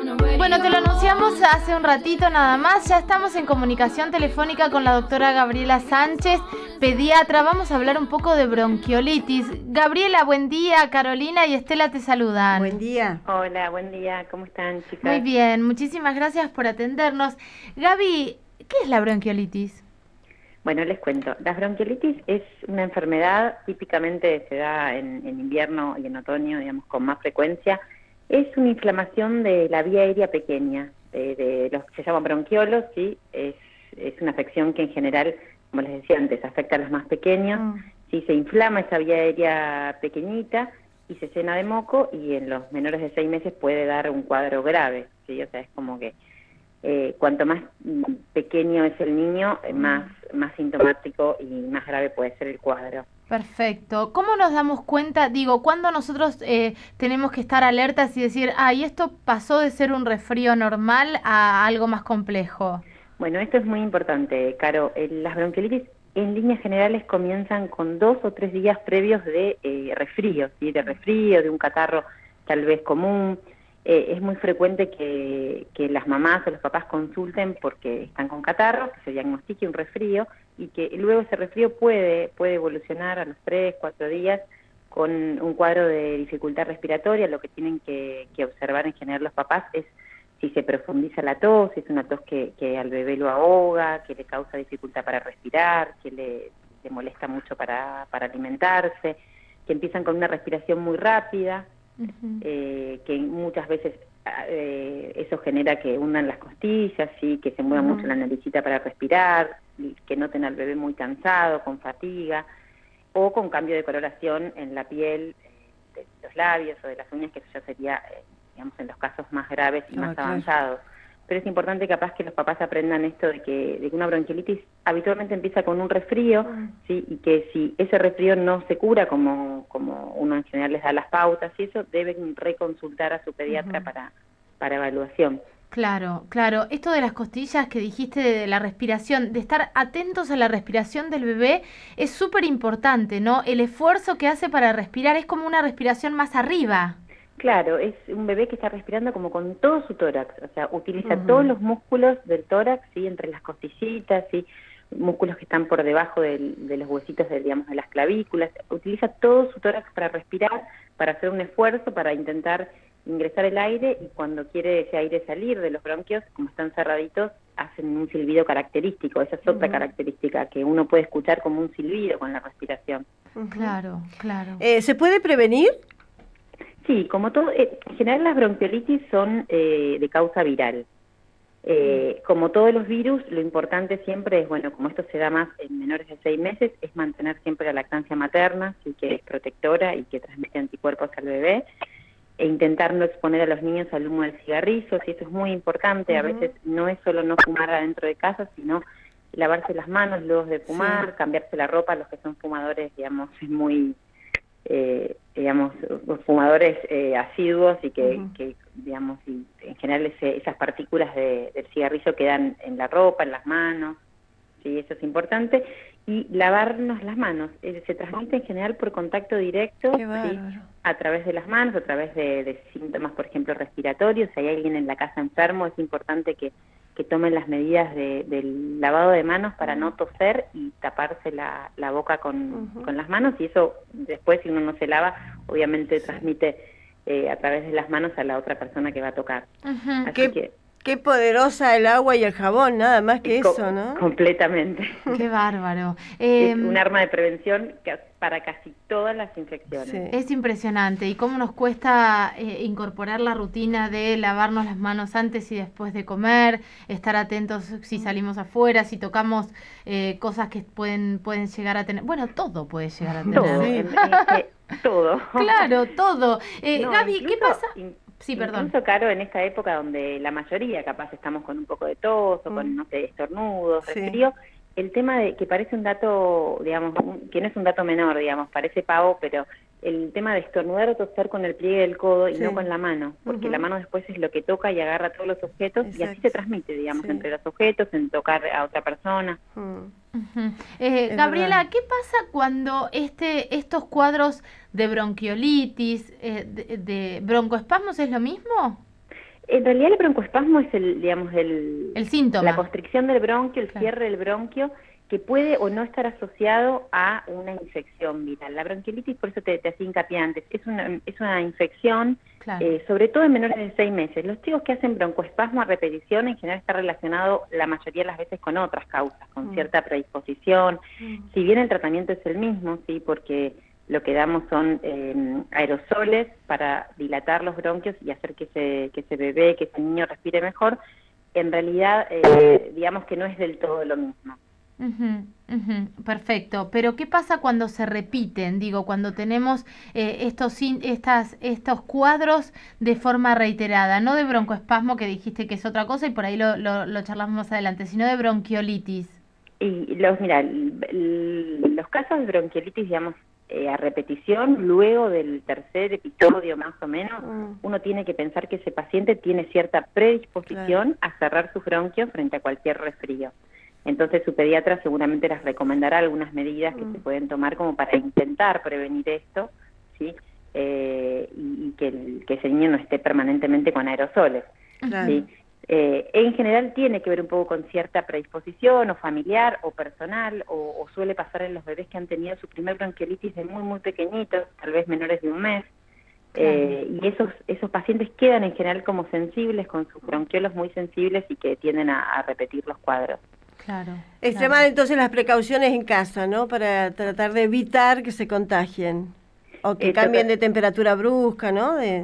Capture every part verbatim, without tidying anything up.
Bueno, te lo anunciamos hace un ratito nada más. Ya estamos en comunicación telefónica con la doctora Gabriela Sánchez, pediatra. Vamos a hablar un poco de bronquiolitis. Gabriela, buen día. Carolina y Estela te saludan. Buen día. Hola, buen día. ¿Cómo están, chicas? Muy bien, muchísimas gracias por atendernos. Gaby, ¿qué es la bronquiolitis? Bueno, les cuento. La bronquiolitis es una enfermedad, típicamente se da en, en invierno y en otoño, digamos, con más frecuencia. Es una inflamación de la vía aérea pequeña, de, de los que se llaman bronquiolos, ¿sí? Es, es una afección que en general, como les decía antes, afecta a los más pequeños. Mm. Sí, se inflama esa vía aérea pequeñita y se llena de moco, y en los menores de seis meses puede dar un cuadro grave, ¿sí? O sea, es como que eh, cuanto más pequeño es el niño, mm. más, más sintomático y más grave puede ser el cuadro. Perfecto. ¿Cómo nos damos cuenta? Digo, ¿cuándo nosotros eh, tenemos que estar alertas y decir, ah, y esto pasó de ser un resfrío normal a algo más complejo? Bueno, esto es muy importante, Caro. Las bronquiolitis en líneas generales comienzan con dos o tres días previos de eh, resfrío, ¿sí? De resfrío, de un catarro tal vez común. Eh, es muy frecuente que, que las mamás o los papás consulten porque están con catarro, que se diagnostique un resfrío, y que luego ese resfrío puede, puede evolucionar a los tres, cuatro días con un cuadro de dificultad respiratoria. Lo que tienen que, que observar en general los papás es si se profundiza la tos, si es una tos que, que al bebé lo ahoga, que le causa dificultad para respirar, que le, le molesta mucho para, para alimentarse, que empiezan con una respiración muy rápida. Uh-huh. eh, que muchas veces eh, eso genera que hundan las costillas, ¿sí? Que se mueva uh-huh. mucho la naricita para respirar, que noten al bebé muy cansado, con fatiga, o con cambio de coloración en la piel, eh, de los labios o de las uñas, que eso ya sería, eh, digamos, en los casos más graves y oh, más claro. avanzados. Pero es importante capaz que los papás aprendan esto de que, de que una bronquiolitis habitualmente empieza con un resfrío, uh-huh. ¿sí? Y que si ese resfrío no se cura como, como uno en general les da las pautas y eso, deben reconsultar a su pediatra uh-huh. para, para evaluación. Claro, claro. Esto de las costillas que dijiste, de la respiración, de estar atentos a la respiración del bebé, es súper importante, ¿no? El esfuerzo que hace para respirar es como una respiración más arriba. Claro, es un bebé que está respirando como con todo su tórax, o sea, utiliza uh-huh. todos los músculos del tórax, sí, entre las costillitas, sí, músculos que están por debajo del, de los huesitos, de, digamos, de las clavículas, utiliza todo su tórax para respirar, para hacer un esfuerzo, para intentar ingresar el aire, y cuando quiere ese aire salir de los bronquios, como están cerraditos, hacen un silbido característico. Esa es otra uh-huh. característica, que uno puede escuchar como un silbido con la respiración. Uh-huh. Claro, claro. Eh, ¿Se puede prevenir? Sí, como todo, eh, en general las bronquiolitis son eh, de causa viral. Eh, como todos los virus, lo importante siempre es, bueno, como esto se da más en menores de seis meses, es mantener siempre la lactancia materna, sí, que es protectora y que transmite anticuerpos al bebé, e intentar no exponer a los niños al humo del cigarrillo, sí, eso es muy importante. Uh-huh. A veces no es solo no fumar adentro de casa, sino lavarse las manos luego de fumar, sí. cambiarse la ropa. Los que son fumadores, digamos, es muy... Eh, digamos, fumadores eh, asiduos y que, uh-huh. que digamos, y en general ese, esas partículas de, del cigarrillo quedan en la ropa, en las manos, sí, eso es importante. Y lavarnos las manos, eh, se transmite en general por contacto directo, ¿sí? A través de las manos, a través de, de síntomas, por ejemplo, respiratorios. Si hay alguien en la casa enfermo, es importante que que tomen las medidas de, del lavado de manos para no toser y taparse la, la boca con, uh-huh. con las manos, y eso después, si uno no se lava, obviamente sí. transmite eh, a través de las manos a la otra persona que va a tocar. Uh-huh. Así ¿Qué, que, qué poderosa el agua y el jabón, nada más que co- eso, ¿no? Completamente. Qué bárbaro. Eh, es un arma de prevención que, para casi todas las infecciones. Sí. Es impresionante. ¿Y cómo nos cuesta eh, incorporar la rutina de lavarnos las manos antes y después de comer, estar atentos si salimos afuera, si tocamos eh, cosas que pueden pueden llegar a tener... Bueno, todo puede llegar a tener. Todo. ¿Sí? eh, todo. Claro, todo. Eh, no, Gaby, incluso, ¿qué pasa? In, sí, perdón. Incluso, Caro, en esta época donde la mayoría capaz estamos con un poco de tos o con, mm. no sé, estornudos, sí. resfrío, el tema de que parece un dato, digamos, un, que no es un dato menor, digamos, parece pavo, pero el tema de estornudar o toser con el pliegue del codo y sí. no con la mano, porque uh-huh. la mano después es lo que toca y agarra todos los objetos. Exacto. Y así se transmite, digamos, sí. entre los objetos, en tocar a otra persona. Uh-huh. Uh-huh. Eh, Gabriela, verdad. ¿Qué pasa cuando este estos cuadros de bronquiolitis, eh, de, de broncoespasmos es lo mismo? En realidad el broncoespasmo es el, digamos, el, el síntoma. La constricción del bronquio, el claro. cierre del bronquio, que puede o no estar asociado a una infección viral. La bronquiolitis, por eso te, te hacía hincapié antes, es una, es una infección, claro. eh, sobre todo en menores de seis meses. Los chicos que hacen broncoespasmo a repetición en general está relacionado la mayoría de las veces con otras causas, con mm. cierta predisposición. Mm. Si bien el tratamiento es el mismo, sí, porque lo que damos son eh, aerosoles para dilatar los bronquios y hacer que ese, que ese bebé, que ese niño respire mejor, en realidad eh, digamos que no es del todo lo mismo. Uh-huh, uh-huh, perfecto, pero ¿qué pasa cuando se repiten? Digo, cuando tenemos eh, estos, estas, estos cuadros de forma reiterada, no de broncoespasmo que dijiste que es otra cosa y por ahí lo, lo, lo charlamos más adelante, sino de bronquiolitis. Y los, mira, los casos de bronquiolitis, digamos, eh, a repetición, luego del tercer episodio más o menos, uh-huh. uno tiene que pensar que ese paciente tiene cierta predisposición claro. a cerrar sus bronquios frente a cualquier resfrío. Entonces su pediatra seguramente les recomendará algunas medidas que mm. se pueden tomar como para intentar prevenir esto, ¿sí? Eh, y, y que, el, que ese niño no esté permanentemente con aerosoles. Claro. ¿Sí? Eh, en general tiene que ver un poco con cierta predisposición o familiar o personal, o, o suele pasar en los bebés que han tenido su primer bronquiolitis de muy muy pequeñitos, tal vez menores de un mes. Claro. Eh, y esos esos pacientes quedan en general como sensibles, con sus bronquiolos muy sensibles y que tienden a, a repetir los cuadros. Claro. Extremar claro. entonces las precauciones en casa, ¿no? Para tratar de evitar que se contagien o que eh, cambien de temperatura brusca, ¿no? De...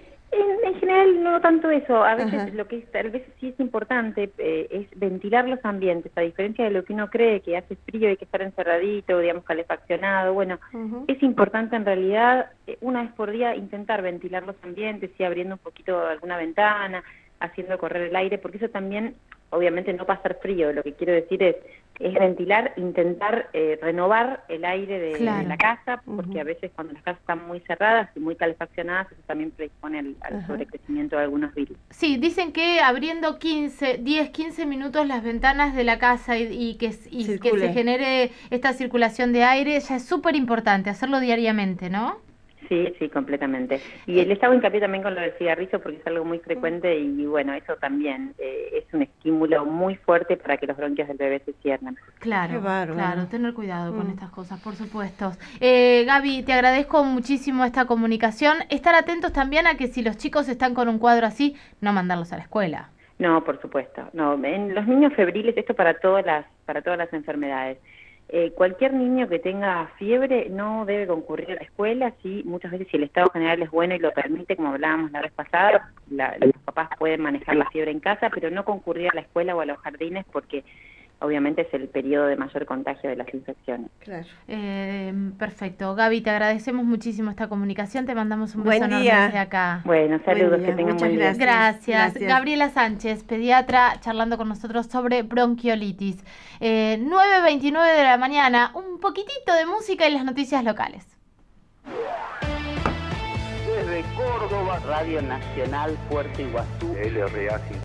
En, en general no tanto eso. A veces Ajá. lo que es, a veces sí es importante eh, es ventilar los ambientes, a diferencia de lo que uno cree que hace frío y hay que estar encerradito, digamos calefaccionado. Bueno, uh-huh. es importante en realidad eh, una vez por día intentar ventilar los ambientes, sí, abriendo un poquito alguna ventana, haciendo correr el aire, porque eso también, obviamente no pasar frío, lo que quiero decir es, es ventilar, intentar eh, renovar el aire de, claro. de la casa, porque uh-huh. a veces cuando las casas están muy cerradas y muy calefaccionadas, eso también predispone al, al uh-huh. sobrecrecimiento de algunos virus. Sí, dicen que abriendo quince, diez, quince minutos las ventanas de la casa y, y, que, y que se genere esta circulación de aire, ya es súper importante, hacerlo diariamente, ¿no? Sí, sí, completamente. Y les hago hincapié también con lo del cigarrillo porque es algo muy frecuente y, y bueno, eso también eh, es un estímulo muy fuerte para que los bronquios del bebé se cierren. Claro, claro, tener cuidado mm. con estas cosas, por supuesto. Eh, Gaby, te agradezco muchísimo esta comunicación. Estar atentos también a que si los chicos están con un cuadro así, no mandarlos a la escuela. No, por supuesto. No, en los niños febriles, esto para todas las, para todas las enfermedades. Eh, cualquier niño que tenga fiebre no debe concurrir a la escuela, sí, muchas veces si el estado general es bueno y lo permite, como hablábamos la vez pasada, la, los papás pueden manejar la fiebre en casa, pero no concurrir a la escuela o a los jardines porque obviamente es el periodo de mayor contagio de las infecciones. Claro. Eh, perfecto. Gaby, te agradecemos muchísimo esta comunicación, te mandamos un buen beso día. enorme desde acá. Bueno, saludos, que tengan Muchas muy gracias. bien. Gracias. Gracias. Gabriela Sánchez, pediatra, charlando con nosotros sobre bronquiolitis. Eh, nueve veintinueve de la mañana, un poquitito de música y las noticias locales. Desde Córdoba, Radio Nacional Puerto Iguazú, L R A